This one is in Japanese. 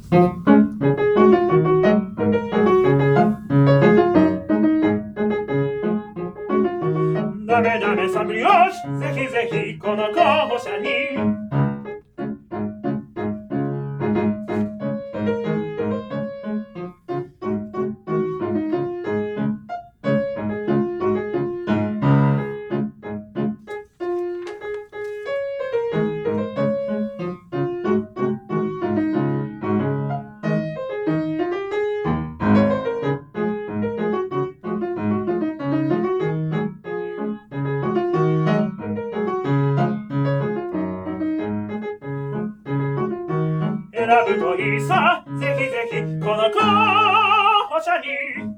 ダメダメサンブリオシ、ぜひぜひこの候補者に。選ぶといいさ、ぜひぜひこの候補者に。